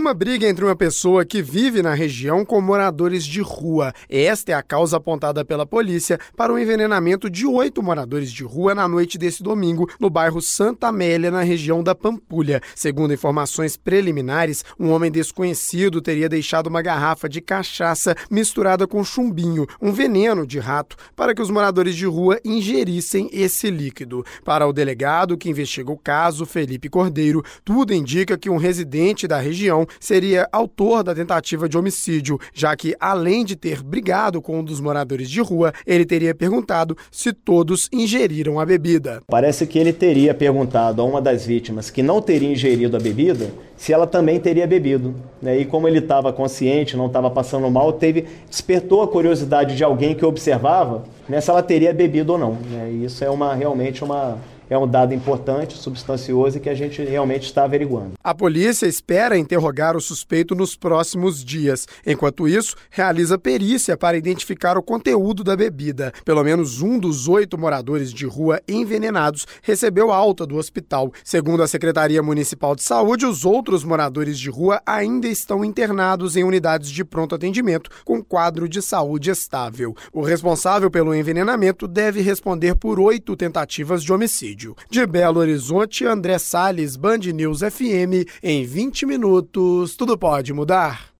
uma briga entre uma pessoa que vive na região com moradores de rua. Esta é a causa apontada pela polícia para o envenenamento de 8 moradores de rua na noite desse domingo, no bairro Santa Amélia, na região da Pampulha. Segundo informações preliminares, um homem desconhecido teria deixado uma garrafa de cachaça misturada com chumbinho, um veneno de rato, para que os moradores de rua ingerissem esse líquido. Para o delegado que investiga o caso, Felipe Cordeiro, tudo indica que um residente da região seria autor da tentativa de homicídio, já que, além de ter brigado com um dos moradores de rua, ele teria perguntado se todos ingeriram a bebida. Parece que ele teria perguntado a uma das vítimas que não teria ingerido a bebida se ela também teria bebido. E como ele estava consciente, não estava passando mal, despertou a curiosidade de alguém que observava, se ela teria bebido ou não. E isso é realmente um dado importante, substancioso e que a gente realmente está averiguando. A polícia espera interrogar o suspeito nos próximos dias. Enquanto isso, realiza perícia para identificar o conteúdo da bebida. Pelo menos um dos 8 moradores de rua envenenados recebeu alta do hospital. Segundo a Secretaria Municipal de Saúde, os outros moradores de rua ainda estão internados em unidades de pronto atendimento com quadro de saúde estável. O responsável pelo envenenamento deve responder por 8 tentativas de homicídio. De Belo Horizonte, André Salles, Band News FM, em 20 minutos, tudo pode mudar.